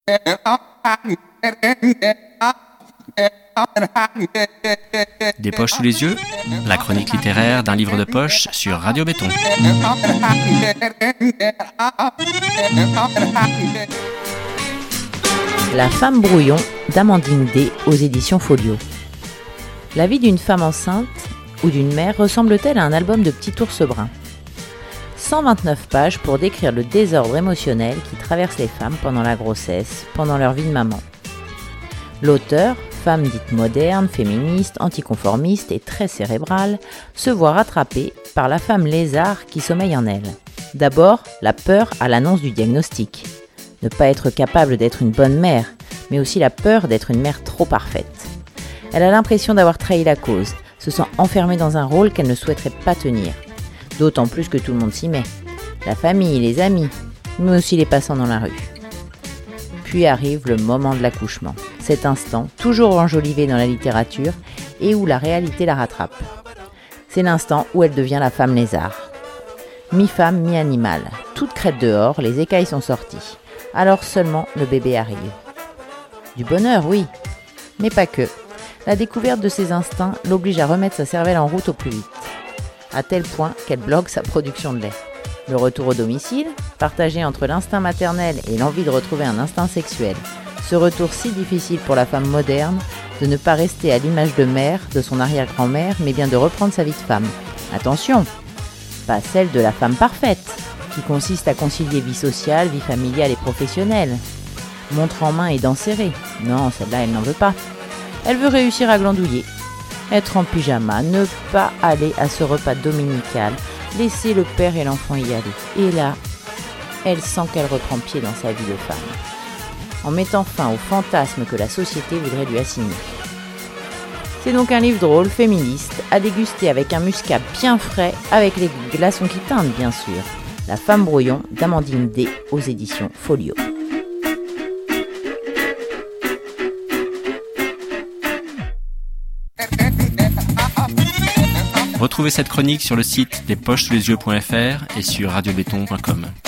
Des poches sous les yeux, la chronique littéraire d'un livre de poche sur Radio Béton. La femme brouillon d'Amandine D aux éditions Folio. La vie d'une femme enceinte ou d'une mère ressemble-t-elle à un album de petits ours bruns ? 129 pages pour décrire le désordre émotionnel qui traverse les femmes pendant la grossesse, pendant leur vie de maman. L'auteur, femme dite moderne, féministe, anticonformiste et très cérébrale, se voit rattrapée par la femme lézard qui sommeille en elle. D'abord, la peur à l'annonce du diagnostic. Ne pas être capable d'être une bonne mère, mais aussi la peur d'être une mère trop parfaite. Elle a l'impression d'avoir trahi la cause, se sent enfermée dans un rôle qu'elle ne souhaiterait pas tenir. D'autant plus que tout le monde s'y met. La famille, les amis, mais aussi les passants dans la rue. Puis arrive le moment de l'accouchement. Cet instant, toujours enjolivé dans la littérature, et où la réalité la rattrape. C'est l'instant où elle devient la femme lézard. Mi-femme, mi-animal. Toute crête dehors, les écailles sont sorties. Alors seulement le bébé arrive. Du bonheur, oui, mais pas que. La découverte de ses instincts l'oblige à remettre sa cervelle en route au plus vite, à tel point qu'elle bloque sa production de lait. Le retour au domicile, partagé entre l'instinct maternel et l'envie de retrouver un instinct sexuel. Ce retour si difficile pour la femme moderne de ne pas rester à l'image de mère, de son arrière-grand-mère, mais bien de reprendre sa vie de femme. Attention, pas celle de la femme parfaite, qui consiste à concilier vie sociale, vie familiale et professionnelle. Montre en main et dents serrées. Non, celle-là, elle n'en veut pas. Elle veut réussir à glandouiller, être en pyjama, ne pas aller à ce repas dominical, laisser le père et l'enfant y aller. Et là, elle sent qu'elle reprend pied dans sa vie de femme, en mettant fin au fantasme que la société voudrait lui assigner. C'est donc un livre drôle, féministe, à déguster avec un muscat bien frais, avec les glaçons qui teintent bien sûr. La femme brouillon d'Amandine D aux éditions Folio. Retrouvez cette chronique sur le site despochesouslesyeux.fr et sur radiobéton.com.